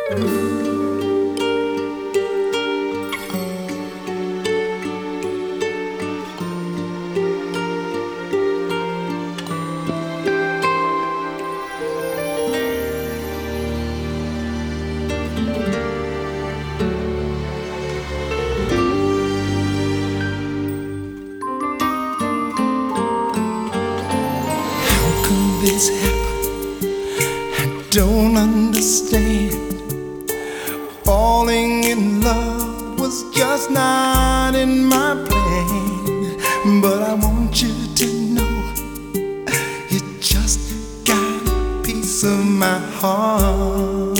This happened, I don't understand. Falling in love was just not in my plan. But I want you to know, you just got a piece of my heart.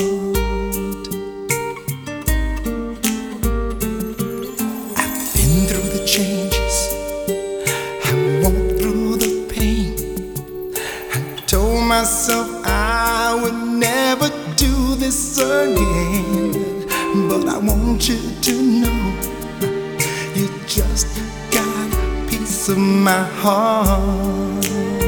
I've been through the changes, I walked through the pain. Told myself I would never do this again. But I want you to know, you just got a piece of my heart.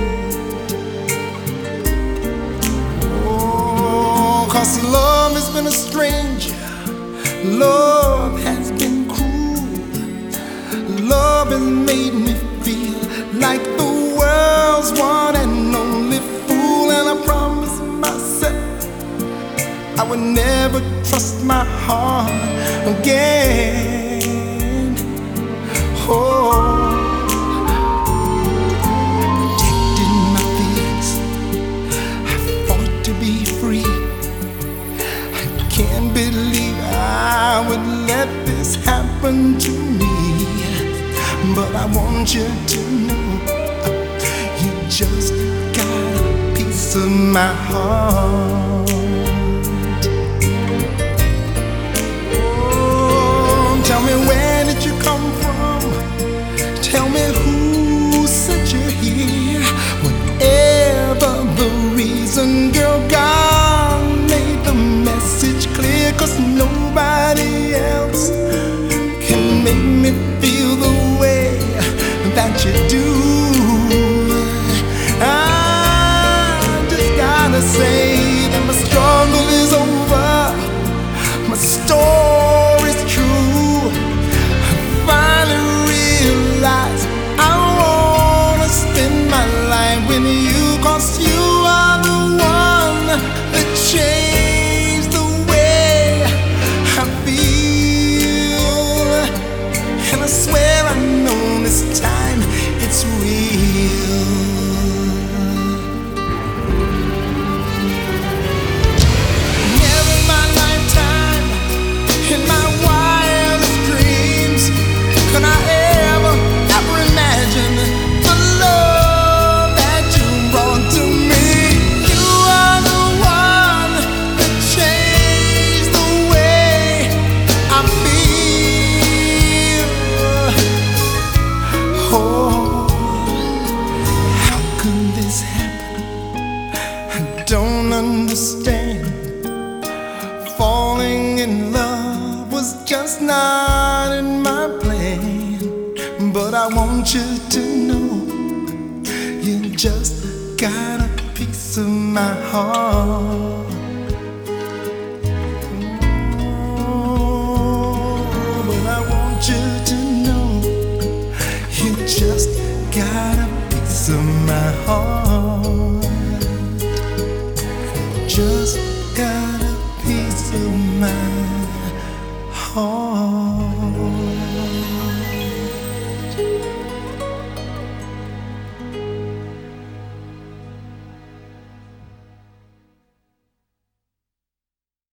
Oh, 'cause love has been a stranger, love has been cruel. Love has made me feel like the world's one and only fool. And I promised myself I would never trust my heart again. Oh, protecting my feelings, I fought to be free. I can't believe I would let this happen to me. But I want you to know, you just got a piece of my heart. Oh, tell me, where did you come from? Tell me, who sent you here? Whatever the reason, girl, God made the message clear. 'Cause nobody else can make me feel the way that you do. I just gotta say that my struggle is over, my story's true. I finally realized I wanna spend my life with you. 'Cause you are the one that changed the way I feel. And I swear I know this time it's real. Never in my lifetime, in my wildest dreams, could I ever imagine the love that you brought to me. You are the one that changed the way I feel. Oh, how could this happen? I don't understand. Falling in love was just not in my plan. But I want you to know, you just got a piece of my heart. Oh, but I want you to know, you just got a piece of my heart. Just got a piece of my heart.